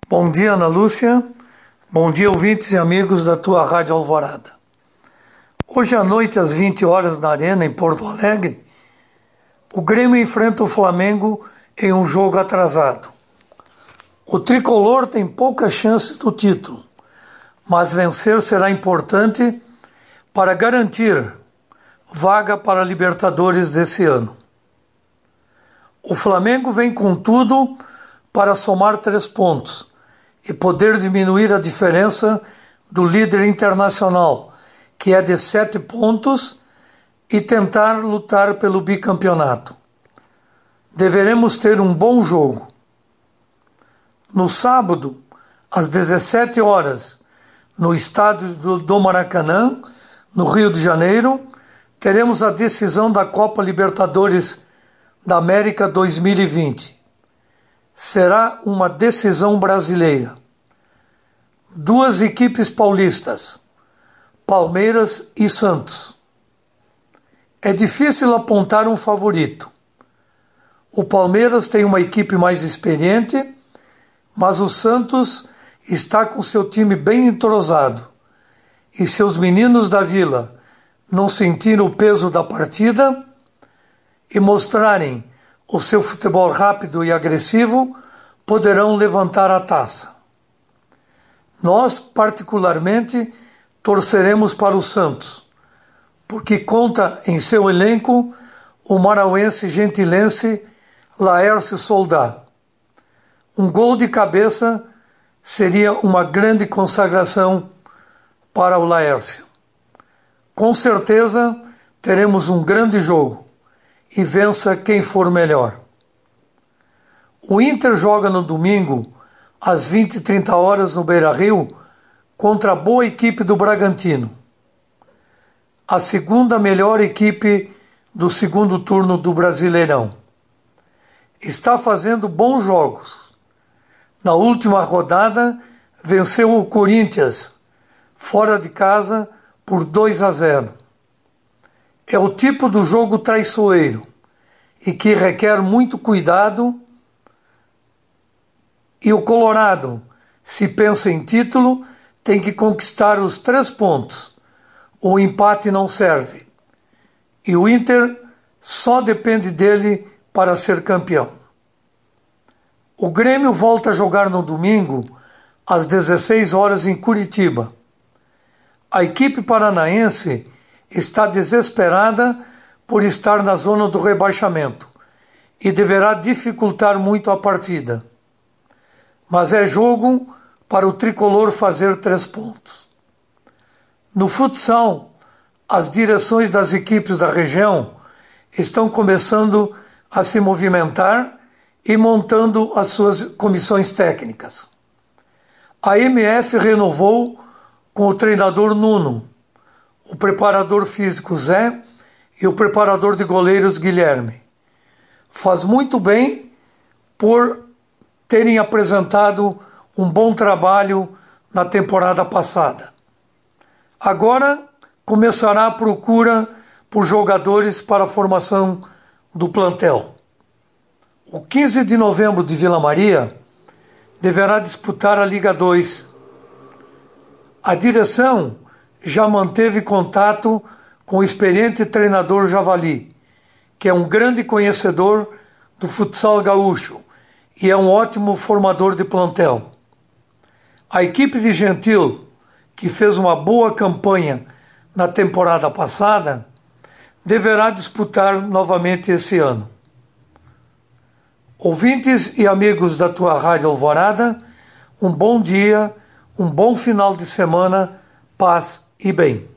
Bom dia, Ana Lúcia. Bom dia, ouvintes e amigos da tua Rádio Alvorada. Hoje à noite, às 20 horas, na Arena, em Porto Alegre, o Grêmio enfrenta o Flamengo em um jogo atrasado. O tricolor tem poucas chances do título, mas vencer será importante para garantir vaga para a Libertadores desse ano. O Flamengo vem com tudo para somar 3 pontos e poder diminuir a diferença do líder internacional, que é de 7 pontos, e tentar lutar pelo bicampeonato. Deveremos ter um bom jogo. No sábado, às 17 horas, no estádio do Maracanã, no Rio de Janeiro, teremos a decisão da Copa Libertadores da América 2020. Será uma decisão brasileira. 2 equipes paulistas, Palmeiras e Santos. É difícil apontar um favorito. O Palmeiras tem uma equipe mais experiente, mas o Santos está com seu time bem entrosado e seus meninos da Vila não sentiram o peso da partida e mostrarem o seu futebol rápido e agressivo, poderão levantar a taça. Nós, particularmente, torceremos para o Santos, porque conta em seu elenco o marauense gentilense Laércio Soldá. Um gol de cabeça seria uma grande consagração para o Laércio. Com certeza teremos um grande jogo e vença quem for melhor. O Inter joga no domingo, às 20h30 no Beira-Rio, contra a boa equipe do Bragantino, a segunda melhor equipe do segundo turno do Brasileirão. Está fazendo bons jogos. Na última rodada, venceu o Corinthians, fora de casa, por 2-0. É o tipo do jogo traiçoeiro e que requer muito cuidado, e o Colorado, se pensa em título, tem que conquistar os 3 pontos. O empate não serve. E o Inter só depende dele para ser campeão. O Grêmio volta a jogar no domingo, às 16 horas em Curitiba. A equipe paranaense está desesperada por estar na zona do rebaixamento e deverá dificultar muito a partida. Mas é jogo para o tricolor fazer 3 pontos. No futsal, as direções das equipes da região estão começando a se movimentar e montando as suas comissões técnicas. A MF renovou com o treinador Nuno, o preparador físico Zé e o preparador de goleiros Guilherme. Faz muito bem por terem apresentado um bom trabalho na temporada passada. Agora começará a procura por jogadores para a formação do plantel. O 15 de novembro de Vila Maria deverá disputar a Liga 2. A direção já manteve contato com o experiente treinador Javali, que é um grande conhecedor do futsal gaúcho e é um ótimo formador de plantel. A equipe de Gentil, que fez uma boa campanha na temporada passada, deverá disputar novamente esse ano. Ouvintes e amigos da tua Rádio Alvorada, um bom dia, um bom final de semana, paz e bem.